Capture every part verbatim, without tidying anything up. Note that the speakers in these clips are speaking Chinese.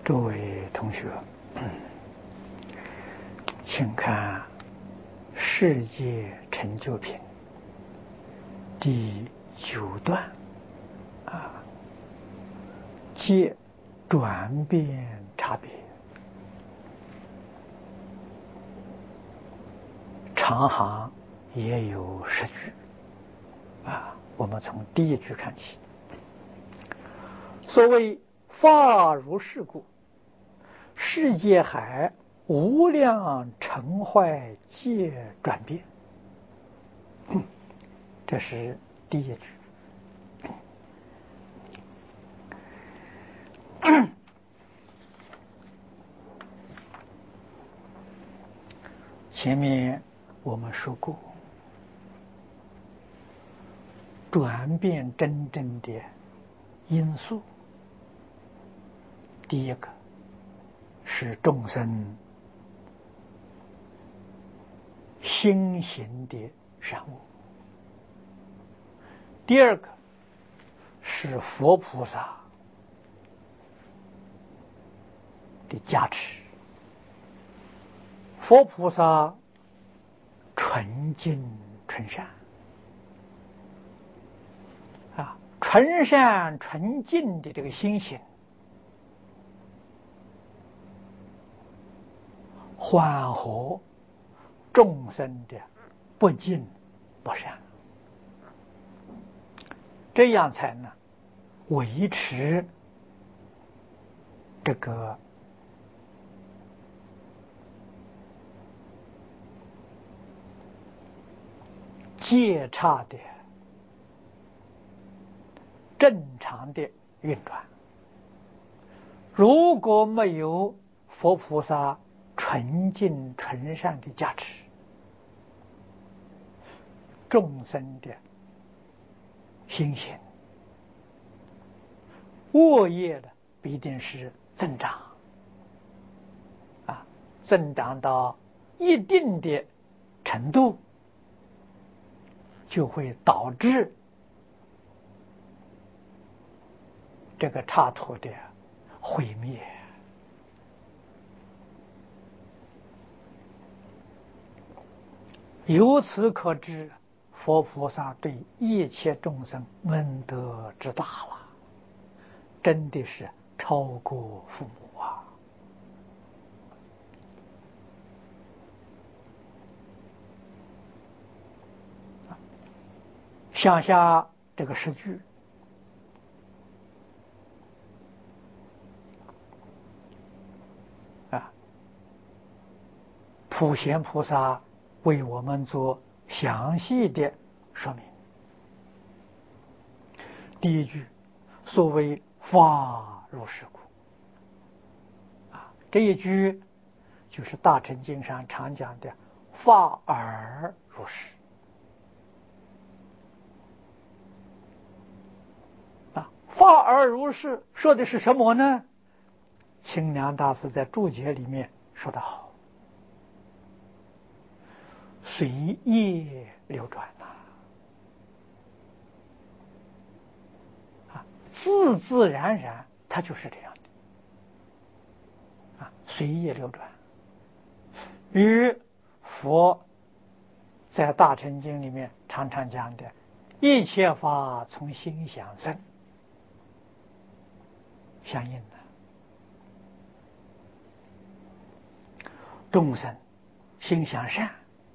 诸位同学，请看《世界成就品》第九段啊，借转变差别。长行也有十句啊，我们从第一句看起。所谓法如是故，世界海无量成坏皆转变。这是第一句。前面我们说过，转变真正的因素，第一个是众生心行的善恶，第二个是佛菩萨的加持。佛菩萨纯净纯善啊，纯善纯净的这个心行，缓和众生的不净不善，这样才能维持这个界差的正常的运转。如果没有佛菩萨纯净纯善的加持，众生的心行恶业的必定是增长啊，增长到一定的程度，就会导致这个刹土的毁灭。由此可知，佛菩萨对一切众生恩德之大了，真的是超过父母啊！向下这个诗句啊，普贤菩萨为我们做详细的说明。第一句，所谓法如是故啊，这一句就是大乘经上常讲的法尔如是啊。法尔如是说的是什么呢？清凉大师在注解里面说得好，随业流转呐、啊，自自然然它就是这样的啊，随业流转，与佛在大乘经里面常常讲的一切法从心想生相应的。众生心想善，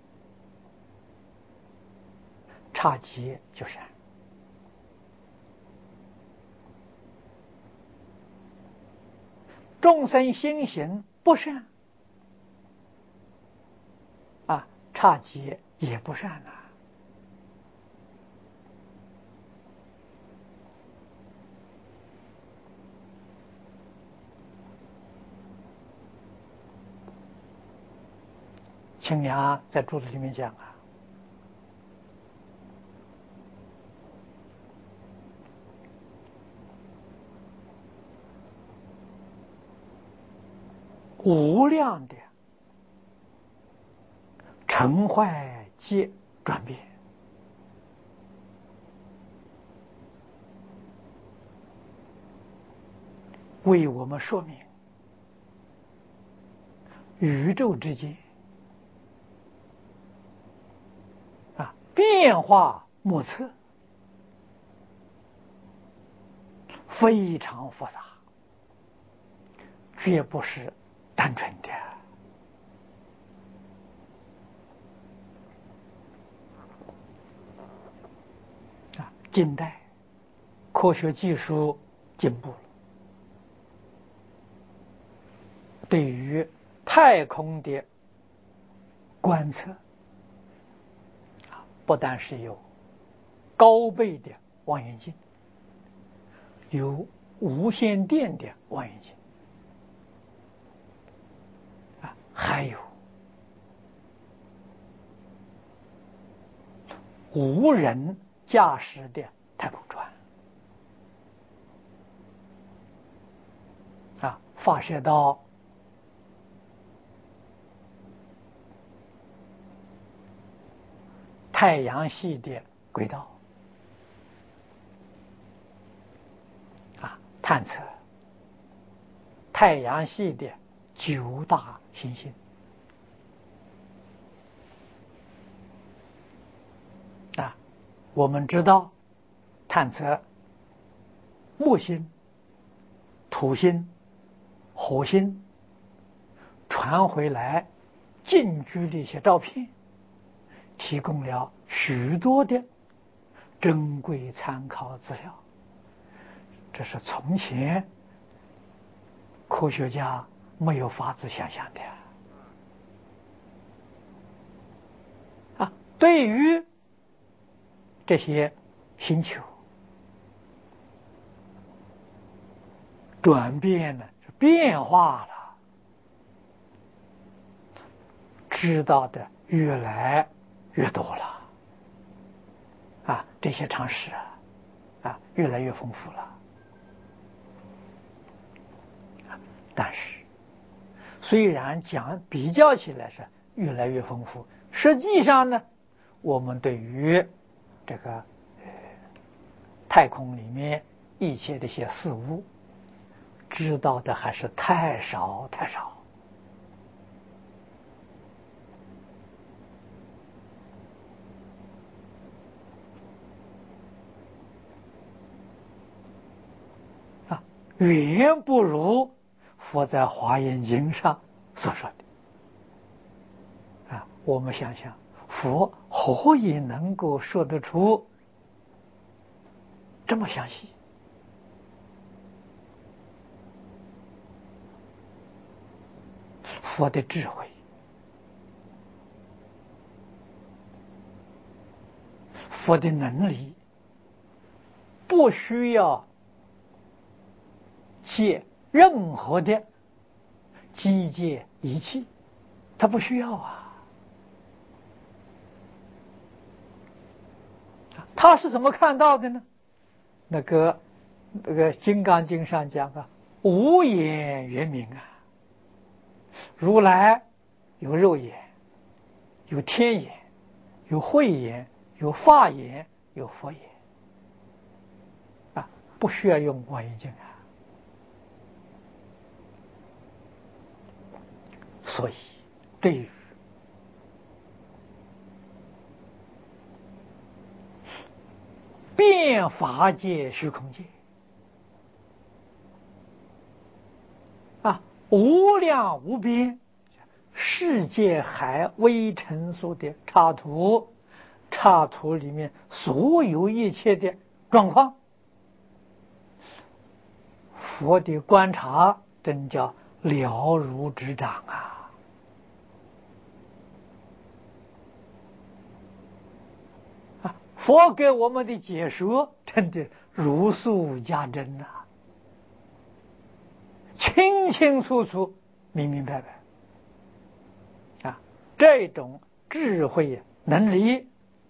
差劫就善；众生心行不善啊，差劫也不善啊。清凉在注子里面讲啊，无量的成坏皆转变，为我们说明宇宙之间啊，变化莫测，非常复杂，绝不是单纯的。啊，近代科学技术进步了，对于太空的观测啊，不但是有高倍的望远镜，有无线电的望远镜啊，还有无人驾驶的太空船啊，发射到太阳系的轨道啊，探测太阳系的九大行星啊。我们知道，探测木星、土星、火星传回来近距离一些照片，提供了许多的珍贵参考资料。这是从前科学家没有法子想象的啊。对于这些星球转变了，变化了，知道的越来越多了啊，这些常识啊啊越来越丰富了。但是虽然讲比较起来是越来越丰富，实际上呢，我们对于这个、呃、太空里面一切这些事物知道的还是太少太少啊，远不如佛在《华严经》上所说的啊。我们想想，佛何以能够说得出这么详细？佛的智慧，佛的能力，不需要借任何的机械仪器，他不需要啊。他是怎么看到的呢？那个那个《金刚经》上讲啊，无眼圆明啊。如来有肉眼，有天眼，有慧眼，有法眼，有佛眼啊，不需要用望远镜啊。所以，对于变法界、虚空界啊，无量无边世界海微尘数的插图，插图里面所有一切的状况，佛的观察真叫了如指掌啊！啊，佛给我们的解说真的如数家珍呐、啊，清清楚楚、明明白白啊！这种智慧能力，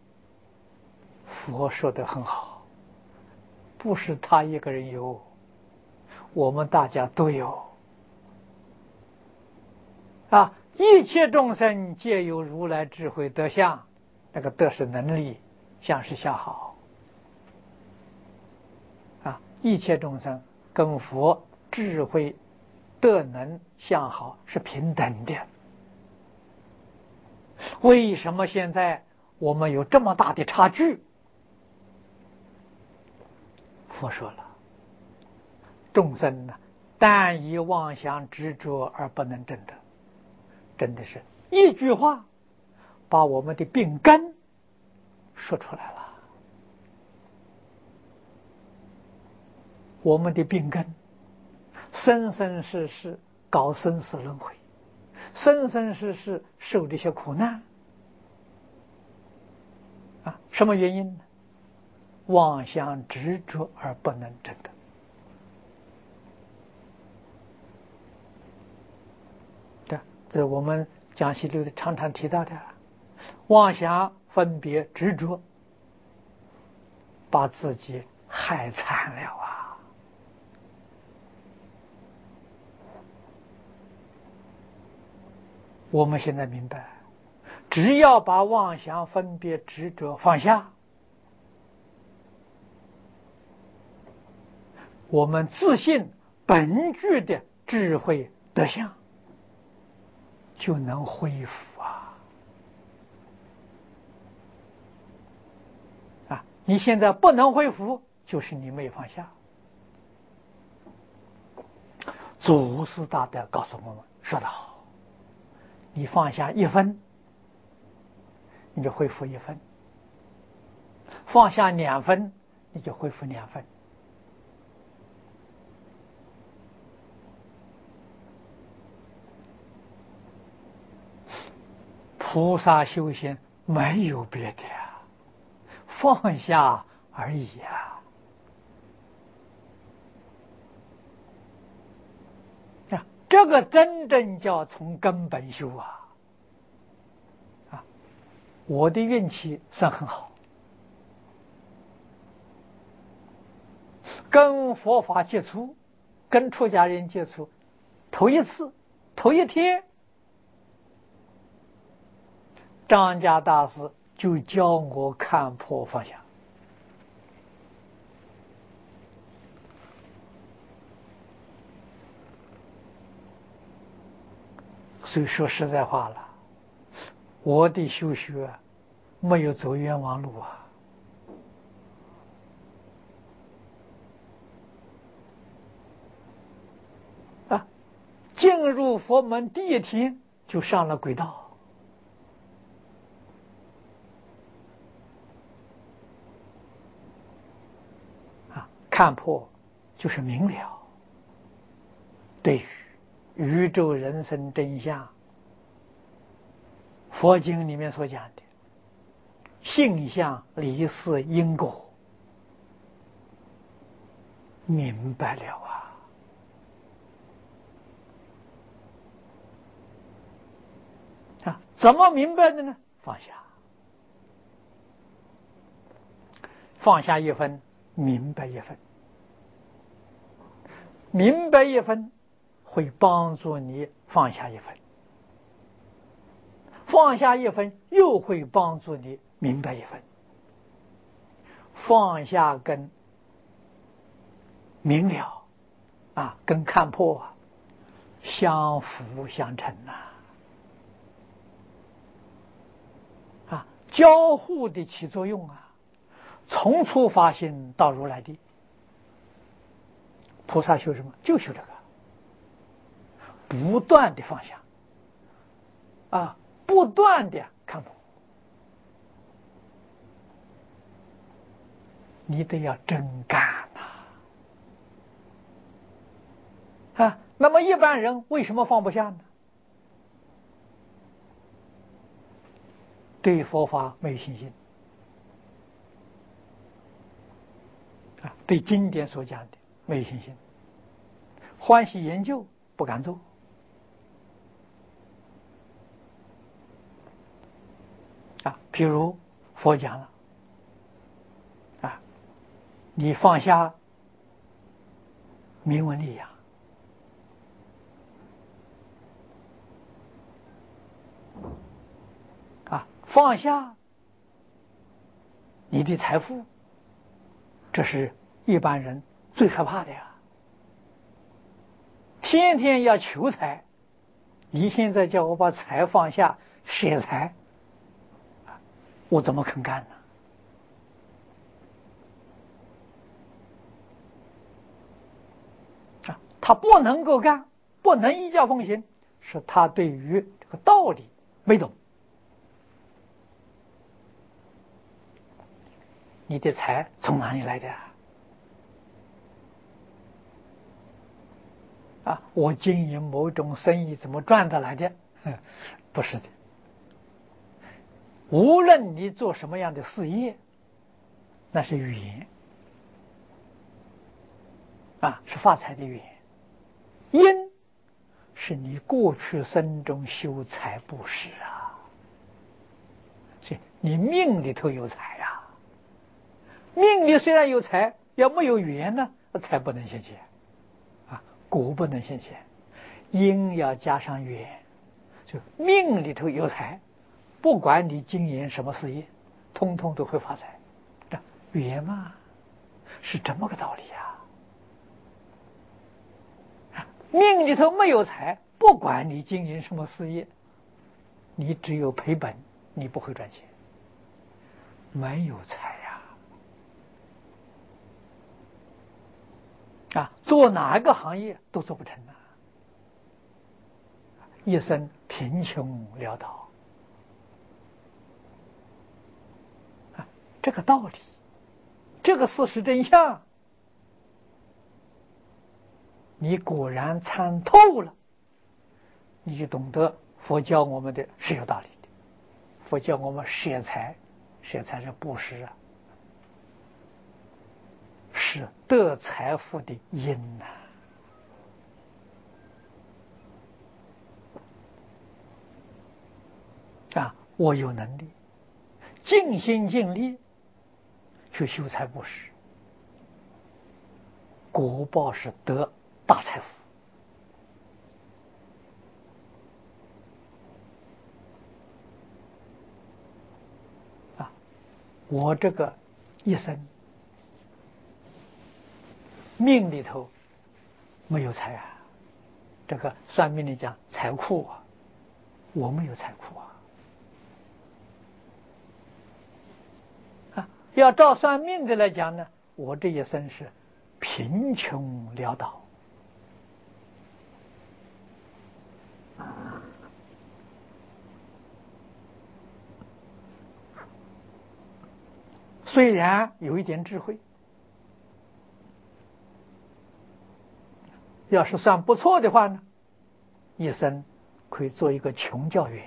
佛说得很好，不是他一个人有，我们大家都有啊！一切众生皆有如来智慧德相，那个德是能力，相是相好啊！一切众生跟佛智慧德能相好是平等的为什么现在我们有这么大的差距？佛说了，众生呢，但以妄想执着而不能证得，真的是一句话把我们的病根说出来了。我们的病根，生生世世搞生死轮回，生生世世受这些苦难啊，什么原因呢？妄想执着而不能证得。对，这我们讲习里常常提到的，妄想分别执着，把自己害惨了啊！我们现在明白，只要把妄想分别执着放下，我们自信本具的智慧德相就能恢复啊！啊，你现在不能恢复，就是你没放下。祖师大德告诉我们说得好，你放下一分，你就恢复一分；放下两分，你就恢复两分。菩萨修行没有别的呀，放下而已呀。啊，这个真正叫从根本修啊！啊，我的运气算很好，跟佛法接触，跟出家人接触，头一次，头一天。张家大师就教我看破放下，所以说实在话了，我的修学没有走冤枉路啊！啊，进入佛门第一天就上了轨道。看破就是明了，对于宇宙人生真相，佛经里面所讲的性相离事因果，明白了啊！啊，怎么明白的呢？放下，放下一分，明白一分。明白一分会帮助你放下一分，放下一分又会帮助你明白一分。放下跟明了啊，跟看破啊，相辅相成呐、啊，啊，交互的起作用啊，从初发心到如来地。菩萨修什么？就修这个，不断的放下啊，不断的看破。你得要真干呐！啊，那么一般人为什么放不下呢？对佛法没有信心啊，对经典所讲的没有信心，欢喜研究不敢做啊。譬如佛讲了啊，你放下名闻利养，啊，放下你的财富，这是一般人最害怕的呀。天天要求财，你现在叫我把财放下，舍财， 我怎么肯干呢？啊，他不能够干，不能依教奉行，是他对于这个道理没懂。你的财从哪里来的啊？啊，我经营某种生意怎么赚得来的？不是的。无论你做什么样的事业，那是语言啊，是发财的语言。因是你过去生中修财布施啊，所以你命里头有财呀、啊。命里虽然有财，要没有缘呢，财不能现前啊，果不能现前。因要加上缘，就命里头有财，不管你经营什么事业，通通都会发财。这缘嘛，是这么个道理呀、啊。命里头没有财，不管你经营什么事业，你只有赔本，你不会赚钱。没有财呀、啊，啊，做哪个行业都做不成啊，一生贫穷潦倒啊，这个道理，这个事实真相，你果然参透了，你就懂得佛教我们的是有道理的。佛教我们舍财，舍财是布施啊，是得财富的因呐、啊。啊，我有能力，尽心尽力去修财布施，果报是得大财富。啊，我这个一生命里头没有财啊，这个算命里讲财库啊，我没有财库啊。啊，要照算命的来讲呢，我这一生是贫穷潦倒。虽然有一点智慧，要是算不错的话呢，一生可以做一个穷教员。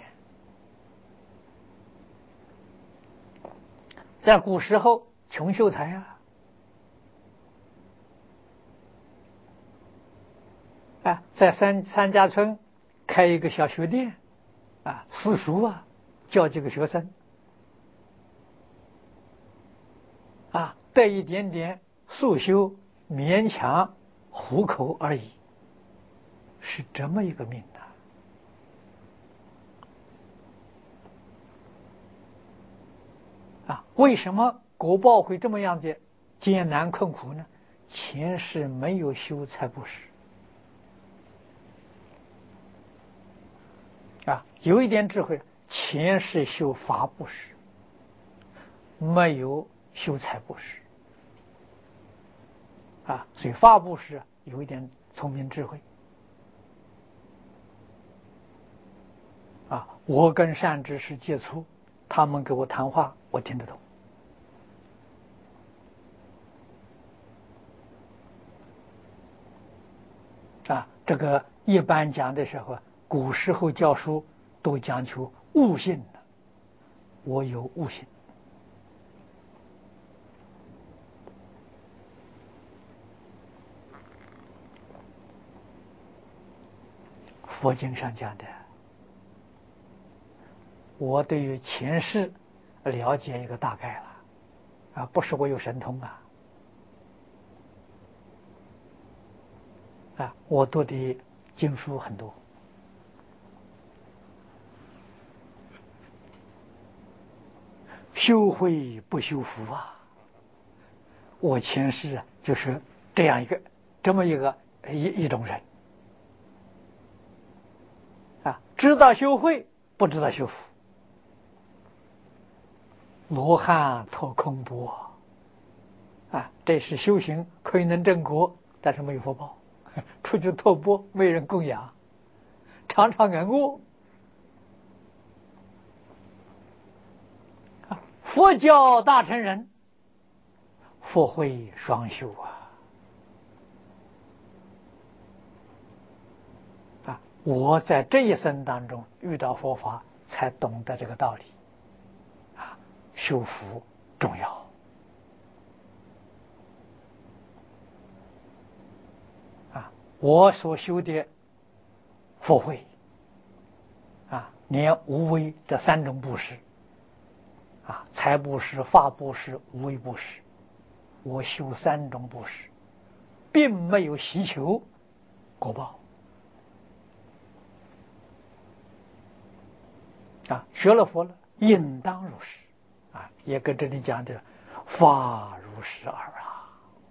在古时候，穷秀才啊，啊，在三三家村开一个小学店，啊，私塾啊，教几个学生，啊，带一点点素修，勉强糊口而已，是这么一个命的。啊，为什么果报会这么样子艰难困苦呢？前世没有修财布施啊，有一点智慧，前世修法布施，没有修财布施啊，所以法布施有一点聪明智慧啊。我跟善知识接触，他们给我谈话，我听得懂。啊，这个一般讲的时候，古时候教书都讲求悟性的，我有悟性。佛经上讲的，我对于前世了解一个大概了，啊，不是我有神通啊，啊，我读的经书很多，修慧不修福啊，我前世啊就是这样一个这么一个一一种人啊，知道修慧，不知道修福。 罗汉托空钵啊，这是修行可以能正果，但是没有福报，出去托钵没人供养，常常挨饿。佛教大乘人，佛慧双修啊！啊，我在这一生当中遇到佛法，才懂得这个道理啊，修福重要啊！我所修的佛慧啊，连无为这三种布施啊，财布施、法布施、无为布施，我修三种布施，并没有希求果报啊。学了佛了，应当如是啊，也跟这里讲的法如是耳啊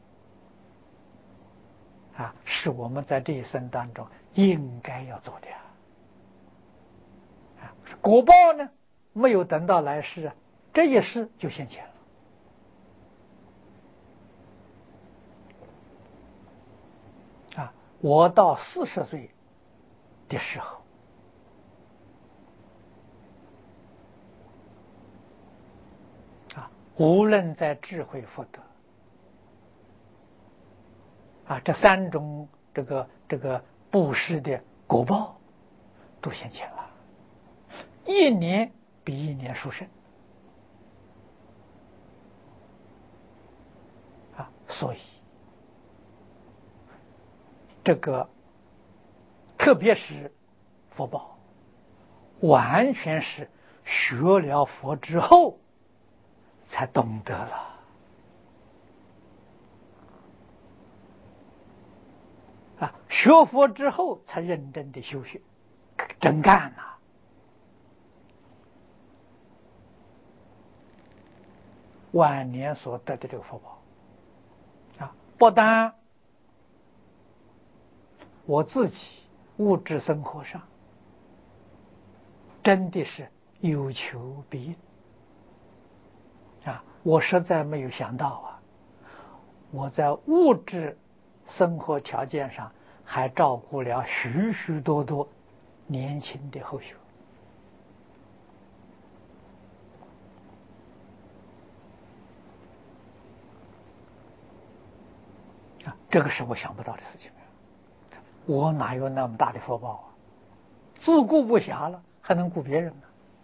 啊，是我们在这一生当中应该要做的啊。果报呢，没有等到来世啊，这一世就现前了。啊，我到四十岁的时候，啊，无论在智慧福德，啊，这三种这个这个布施的果报都现前了，一年比一年殊胜啊，所以这个特别是福报，完全是学了佛之后才懂得了啊，学佛之后才认真的修学，真干呐、啊！晚年所得的这个福报啊，不但我自己物质生活上真的是有求必应啊！我实在没有想到啊，我在物质生活条件上还照顾了许许多多年轻的后学啊，这个是我想不到的事情。我哪有那么大的福报啊？自顾不暇了，还能顾别人呢？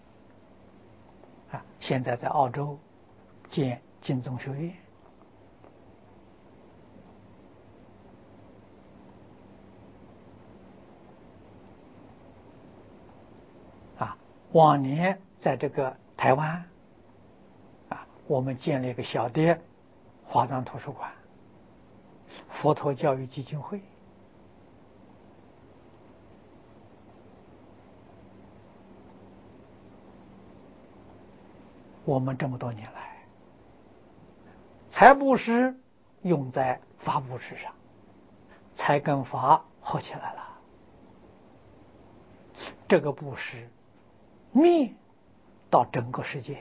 啊，现在在澳洲建净宗学院，啊，往年在这个台湾，啊，我们建了一个小的华藏图书馆，佛陀教育基金会。我们这么多年来，财布施用在法布施上，财跟法合起来了。这个布施面到整个世界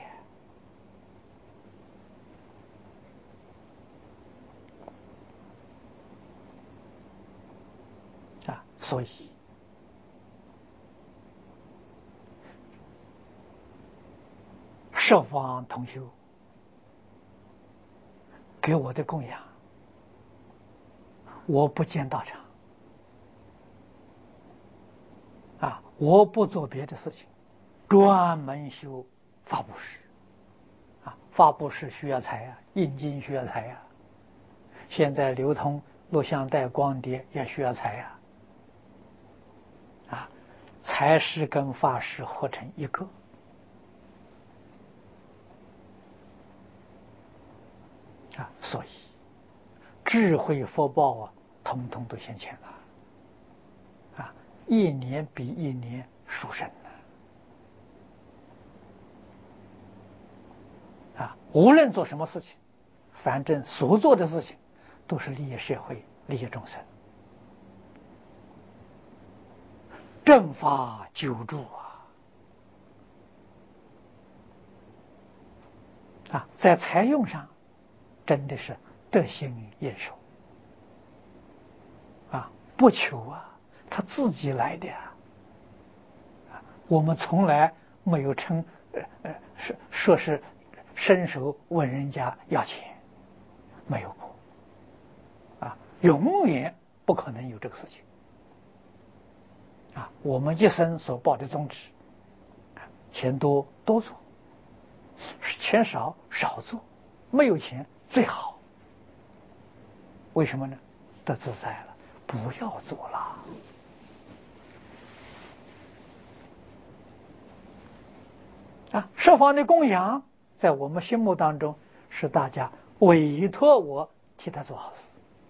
啊，所以十方同修给我的供养，我不见道场啊，我不做别的事情，专门修法布施啊，法布施需要财啊，印经需要财啊，现在流通录像带、光碟也需要财啊，啊，财施跟法施合成一个。啊，所以智慧福报啊，统统都现前了，啊，一年比一年殊胜了，啊，无论做什么事情，反正所做的事情都是利益社会、利益众生，正法久住啊， 啊，在采用上真的是得心应手啊，不求啊，他自己来的啊。我们从来没有称呃呃说说是伸手问人家要钱，没有过啊，永远不可能有这个事情啊。我们一生所报的宗旨，钱多多做，钱少少做，没有钱最好。为什么呢？得自在了，不要做了啊！十方的供养，在我们心目当中是大家委托我替他做好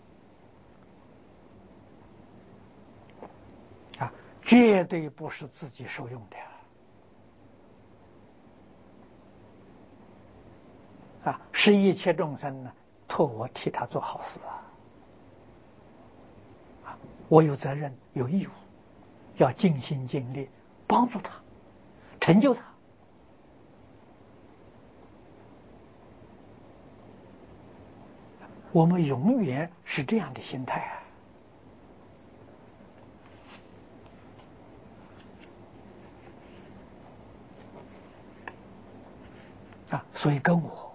事啊，绝对不是自己受用的啊！是一切众生呢，托我替他做好事啊！啊，我有责任，有义务，要尽心尽力帮助他，成就他。我们永远是这样的心态啊！啊，所以跟我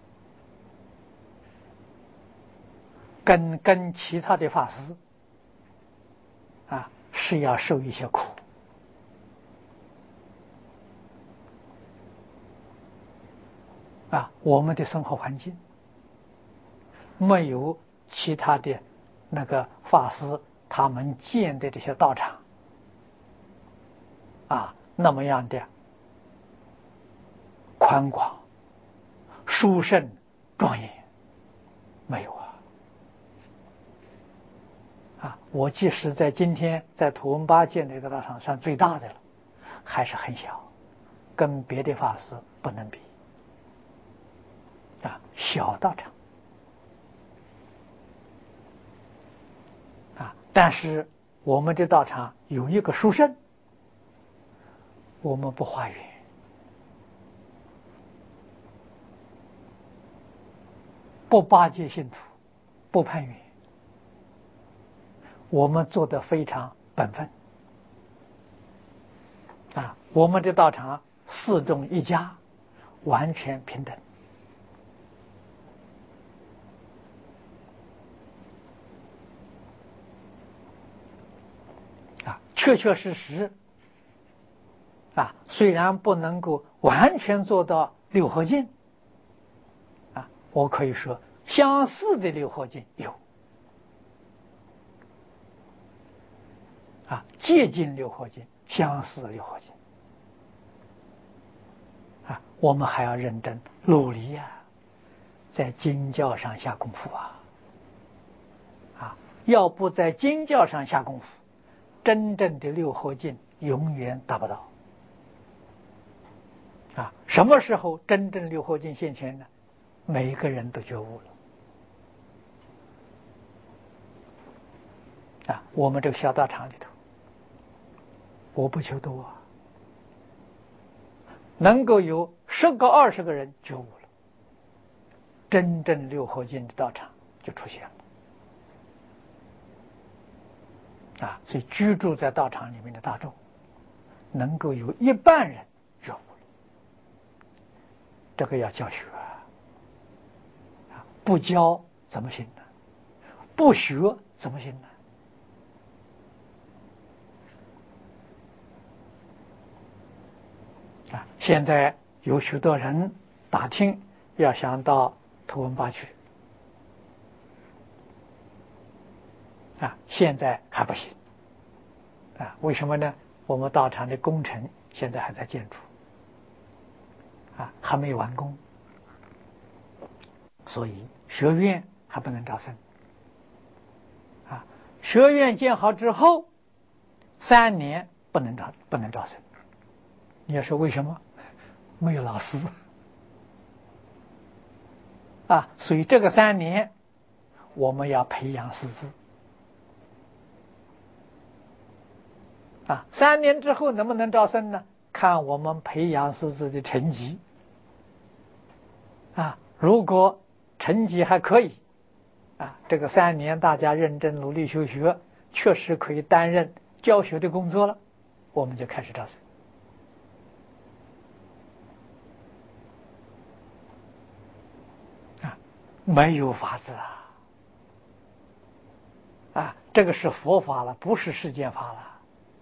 跟跟其他的法师啊，是要受一些苦啊。我们的生活环境没有其他的那个法师他们建的这些道场啊那么样的宽广、殊胜、庄严，没有啊！啊，我即使在今天在图文巴建这个道场算最大的了，还是很小，跟别的法师不能比啊，小道场啊。但是我们的道场有一个殊胜，我们不化缘，不巴结信徒，不攀缘，我们做得非常本分啊。我们的道场四众一家，完全平等啊，确确实实啊，虽然不能够完全做到六合敬啊，我可以说相似的六合敬有啊，接近六合敬，相似的六合敬啊，我们还要认真努力呀、啊，在经教上下功夫啊啊，要不在经教上下功夫，真正的六合敬永远达不到啊。什么时候真正六合敬现前呢？每一个人都觉悟了啊。我们这个小道场里头，我不求多啊，能够有十个二十个人觉悟了，真正六合敬的道场就出现了啊。所以居住在道场里面的大众，能够有一半人觉悟了，这个要教学啊，不教怎么行呢？不学怎么行呢？啊，现在有许多人打听要想到图文巴去啊，现在还不行啊。为什么呢？我们道场的工程现在还在建筑啊，还没有完工，所以学院还不能招生啊。学院建好之后，三年不能招不能招生。你要说为什么？没有老师啊，所以这个三年我们要培养师资啊。三年之后能不能招生呢？看我们培养师资的成绩啊，如果成绩还可以，啊，这个三年大家认真努力修学，确实可以担任教学的工作了，我们就开始招生。啊，没有法子啊！啊，这个是佛法了，不是世间法了。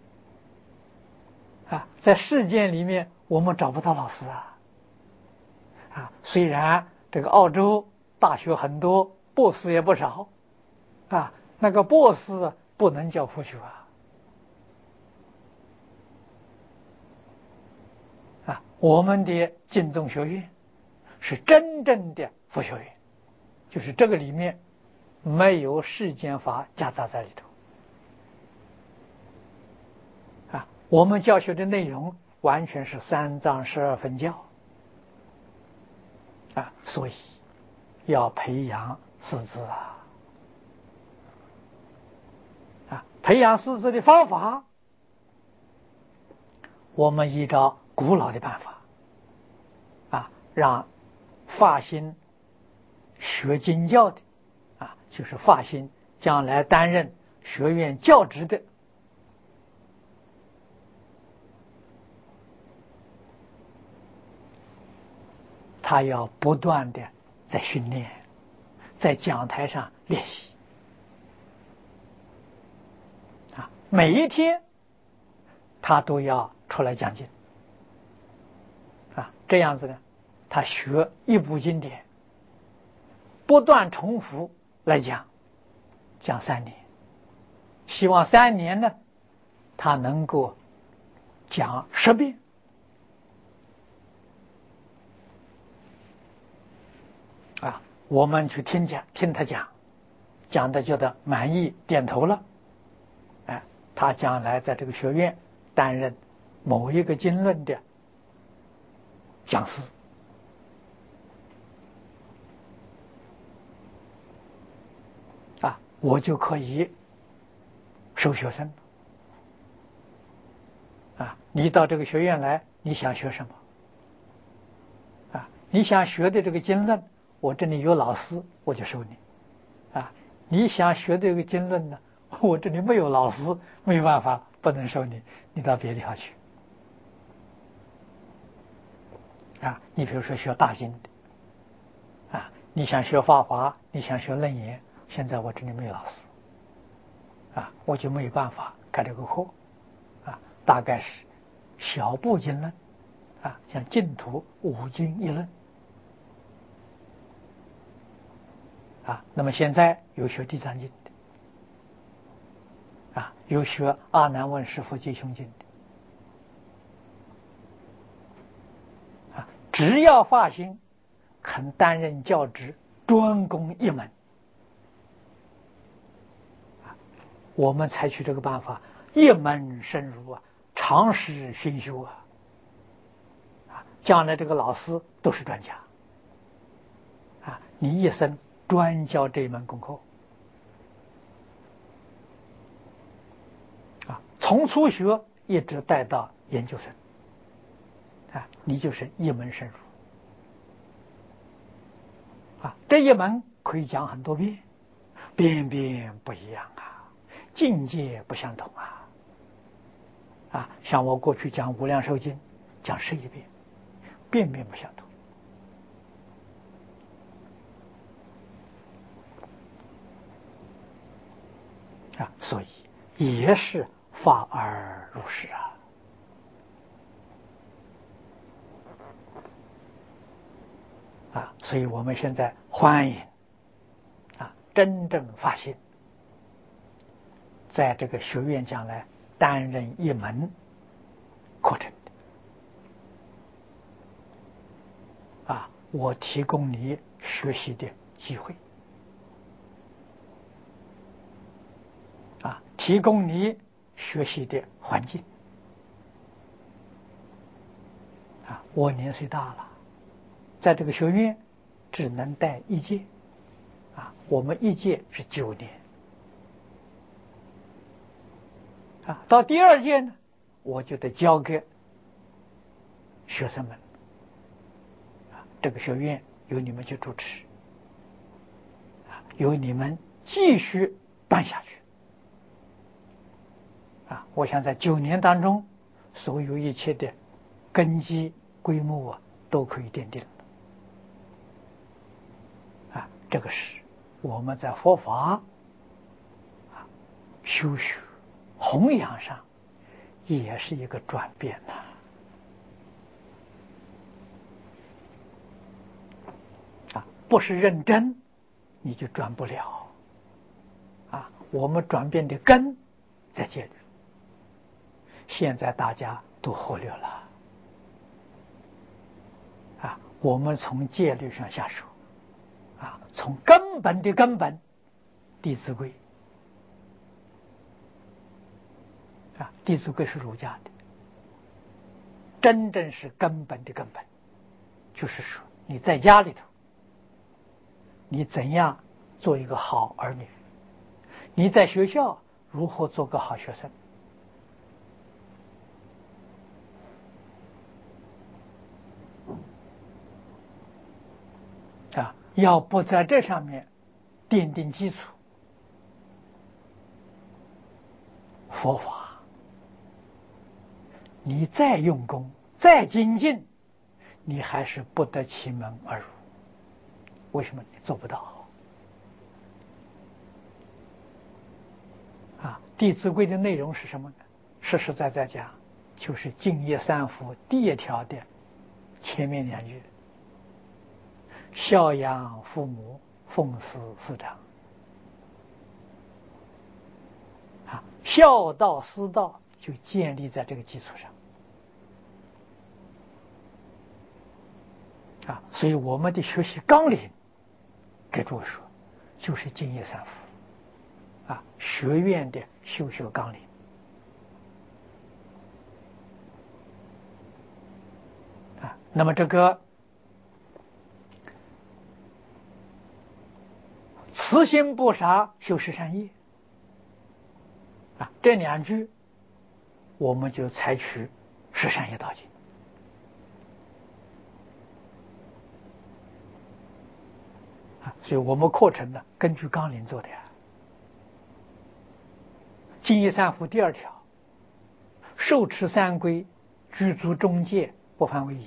啊，在世间里面我们找不到老师啊。啊，虽然这个澳洲大学很多，博士也不少，啊，那个博士不能叫佛学啊。啊，我们的净宗学院是真正的佛学院，就是这个里面没有世间法夹杂在里头。啊，我们教学的内容完全是三藏十二分教。啊，所以要培养师资啊！啊，培养师资的方法，我们依照古老的办法，啊，让发心学经教的，啊，就是发心将来担任学院教职的，他要不断的在训练，在讲台上练习。啊，每一天他都要出来讲经。啊，这样子呢，他学一部经典，不断重复来讲，讲三年，希望三年呢，他能够讲十遍。啊，我们去听讲，听他讲，讲的觉得满意，点头了，哎，他将来在这个学院担任某一个经论的讲师。啊，我就可以收学生。啊，你到这个学院来，你想学什么？啊，你想学的这个经论，我这里有老师，我就收你。啊，你想学这个经论呢，我这里没有老师，没有办法，不能收你，你到别的地方去。啊，你比如说学大经的，啊，你想学法华，你想学楞严，现在我这里没有老师，啊，我就没有办法开这个课，啊，大概是小部经论，啊，像净土五经一论，啊，那么现在有学地藏经的，啊，有学阿难问师父吉凶经的，啊，只要发心肯担任教职，专攻一门，我们采取这个办法，一门深入啊，长时熏修啊，啊，将来这个老师都是专家，啊，你一生专教这一门功课，啊，从初学一直带到研究生，啊，你就是一门深入，啊，这一门可以讲很多遍，遍遍不一样啊，境界不相同啊。啊，像我过去讲《无量寿经》，讲十一遍，遍遍不相同。啊，所以也是法而如是啊。啊，所以我们现在欢迎啊，真正发心，在这个学院将来担任一门课程的啊，我提供你学习的机会啊，提供你学习的环境啊。我年岁大了，在这个学院只能带一届啊，我们一届是九年啊，到第二届呢，我就得交给学生们啊。这个学院由你们去主持，由你们继续办下去。啊，我想在九年当中，所有一切的根基规模啊，都可以奠定了。啊，这个是我们在佛法啊修学弘扬上也是一个转变呐。啊，不是认真你就转不了。啊，我们转变的根在戒律，现在大家都忽略了。啊，我们从戒律上下手，啊，从根本的根本，《弟子规》啊，《弟子规》是儒家的，真正是根本的根本，就是说你在家里头，你怎样做一个好儿女，你在学校如何做个好学生。啊，要不在这上面奠定基础，佛法你再用功再精进，你还是不得其门而入。为什么你做不到？啊，《弟子规》的内容是什么呢？实实在在讲，就是敬业三福第一条的前面两句：孝养父母，奉事师长。啊，孝道师道就建立在这个基础上。啊，所以我们的学习纲领，给诸位说，就是敬业三福。啊，学院的修学纲领。啊，那么这个慈心不杀，修十善业。啊，这两句我们就采取十善业道经。啊，所以我们课程呢，根据纲领做的呀。敬业三福第二条，受持三规，具足中戒，不犯违仪。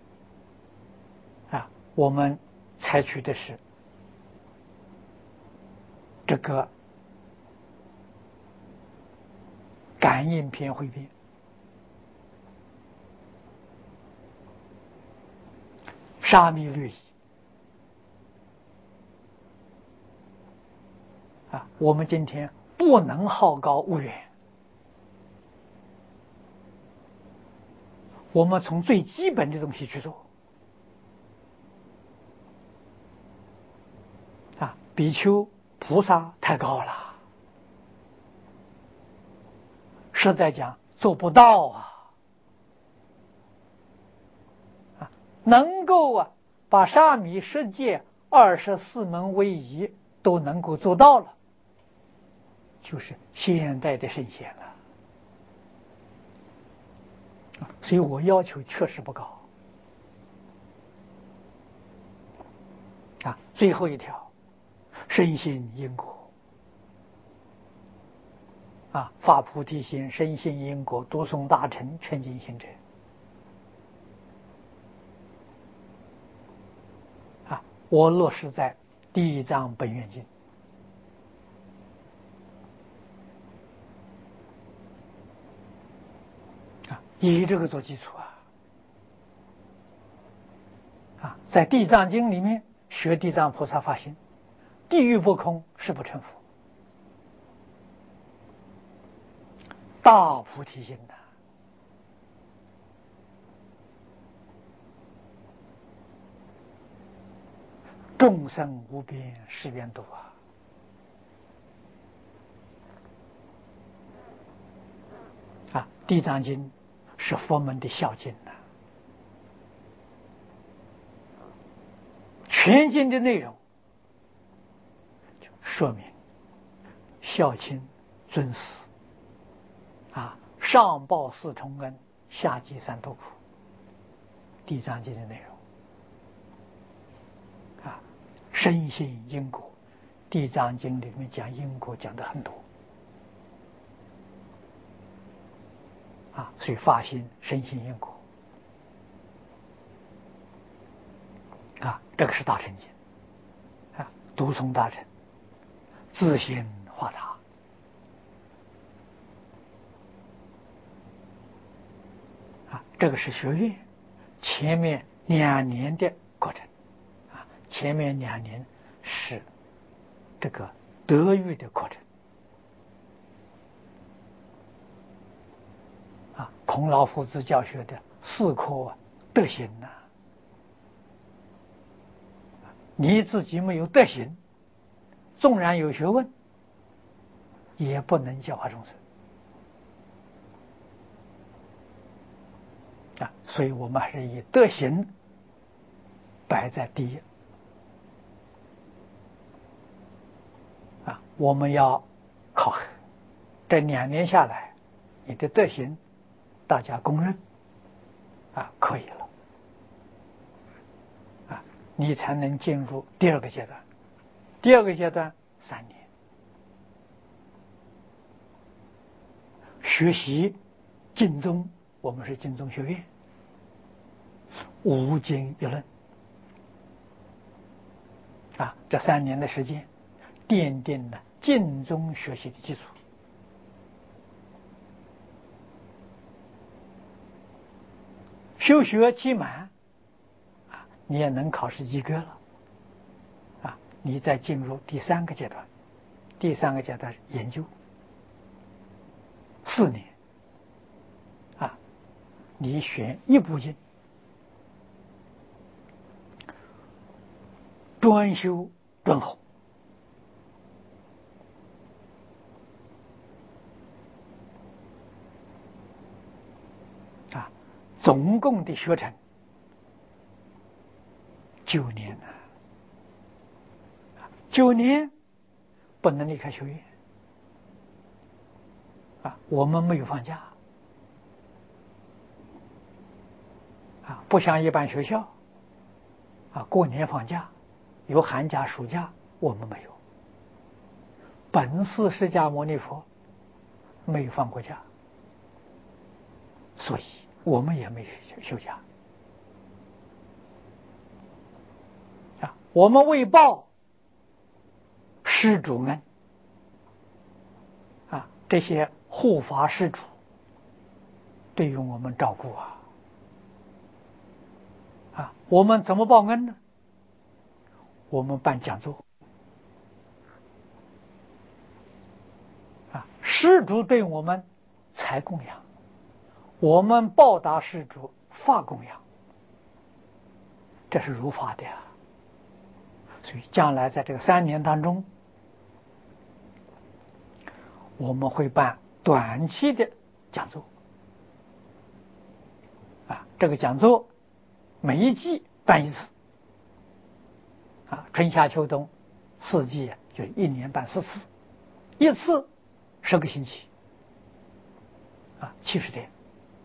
啊，我们采取的是这个感应篇汇编。沙弥律仪。啊，我们今天不能好高骛远，我们从最基本的东西去做。啊，比丘菩萨太高了，实在讲做不到啊。啊，能够啊把沙弥十戒二十四门威仪都能够做到了，就是现代的圣贤了。所以我要求确实不高。啊，最后一条，深信因果。啊，发菩提心，深信因果，读诵大乘，劝进行者。啊，我落实在第一章本愿经。啊，以这个做基础啊。啊，在地藏经里面学地藏菩萨发心，地狱不空，誓不成佛。大菩提心呐，众生无边誓愿度啊。啊，地藏经是佛门的孝经呐。全经的内容就说明孝亲尊师。啊，上报四重恩，下济三途苦。地藏经的内容。 深信因果，《地藏经》里面讲因果讲的很多啊，所以发心深信因果啊，这个是大乘经啊，读诵大乘，自心化他啊，这个是学院前面两年的过程啊，前面两年是这个德育的过程啊，孔老夫子教学的四科啊，德行呐、啊，你自己没有德行，纵然有学问，也不能教化众生啊，所以我们还是以德行摆在第一啊，我们要考核，这两年下来，你的德行大家公认啊，可以了啊，你才能进入第二个阶段。第二个阶段三年，学习经宗，我们是经宗学院，无经一论啊，这三年的时间奠定了经宗学习的基础。修学期满啊，你也能考试及格了啊，你再进入第三个阶段，第三个阶段是研究四年啊，你选一部经专修专好啊，总共的学程九年呢、啊，九年不能离开学院啊，我们没有放假啊，不像一般学校啊，过年放假，有寒假、暑假，我们没有。本师释迦牟尼佛没有放过假，所以我们也没有休假啊。我们为报施主恩啊，这些护法施主对于我们照顾啊啊，我们怎么报恩呢？我们办讲座啊，施主对我们财供养，我们报答施主法供养，这是如法的呀。所以将来在这个三年当中，我们会办短期的讲座啊，这个讲座每一季办一次啊，春夏秋冬四季就一年办四次，一次十个星期啊，七十天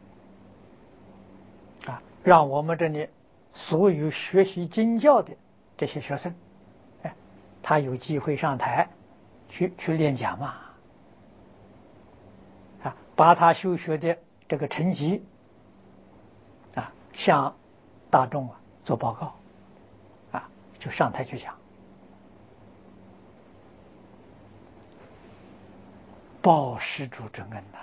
啊，让我们这里所有学习经教的这些学生，哎，他有机会上台去去练讲嘛，啊，把他修学的这个成绩啊，向大众啊做报告，啊，就上台去讲，报施主之恩呐，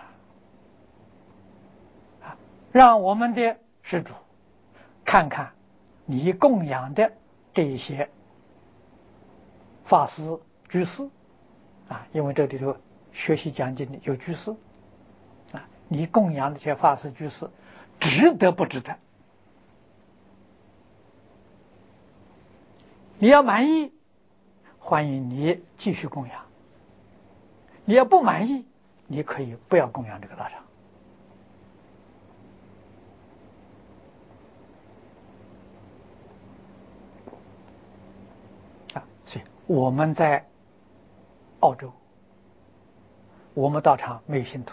啊，让我们的施主看看你供养的这些法师居士啊，因为这里头学习讲经的有居士啊，你供养的这些法师居士值得不值得？你要满意，欢迎你继续供养；你要不满意，你可以不要供养这个道场。啊，所以我们在澳洲，我们道场没有信徒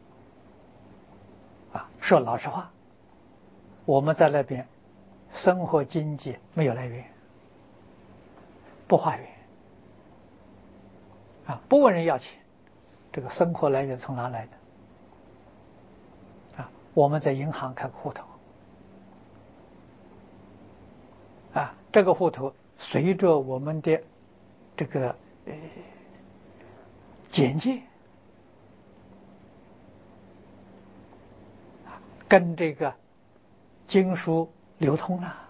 啊，说老实话，我们在那边生活经济没有来源， 不化缘啊，不问人要钱，这个生活来源从哪来的？啊，我们在银行开个户头，啊，这个户头随着我们的这个呃简介，跟这个经书流通了。